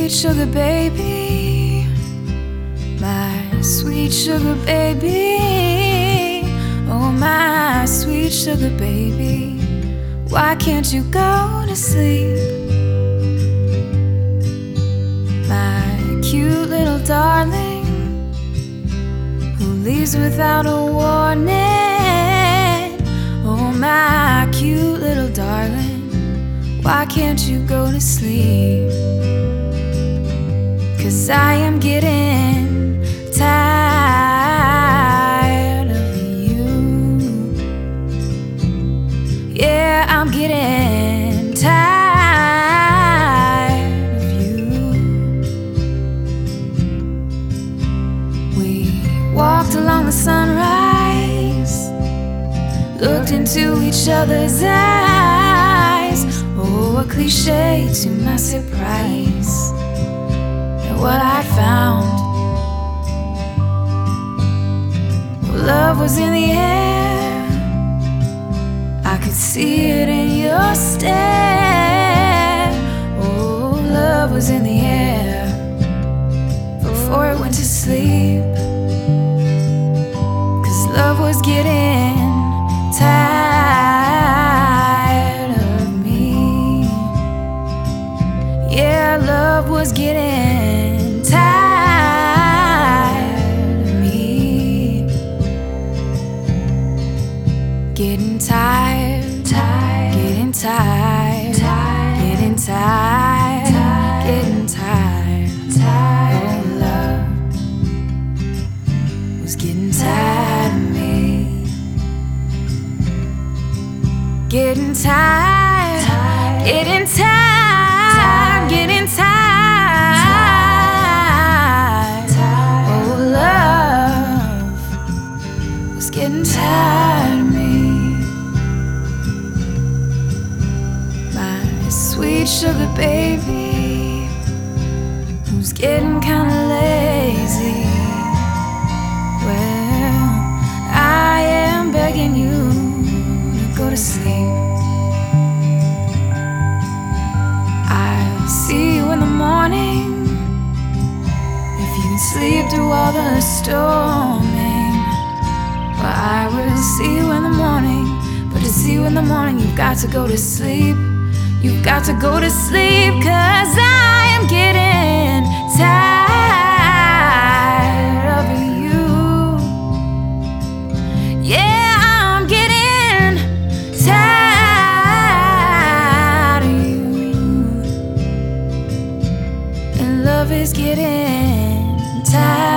sweet sugar baby, my sweet sugar baby, oh my sweet sugar baby, why can't you go to sleep? My cute little darling, who leaves without a warning, oh my cute little darling, why can't you go to sleep? 'Cause I am getting tired of you. Yeah, I'm getting tired of you. We walked along the sunrise, looked into each other's eyes. Oh, a cliche to my surprise, and what I found, love was in the air. I could see it in your stare. Oh, love was in the air before it went to sleep. 'Cause love was getting tired of me. Yeah, love was getting tired of me. Getting tired, getting tired, getting tired, getting tired. Oh, love was getting tired of me. Getting tired, getting tired, getting tired. Oh, love was getting tired of me. My sweet sugar baby, who's getting kinda lazy. Well, I am begging you to go to sleep. I'll see you in the morning, if you can sleep through all the storming. Well, I will see you in the morning, but to see you in the morning, you've got to go to sleep. You've got to go to sleep, 'cause I am getting tired of you. Yeah, I'm getting tired of you. And love is getting tired.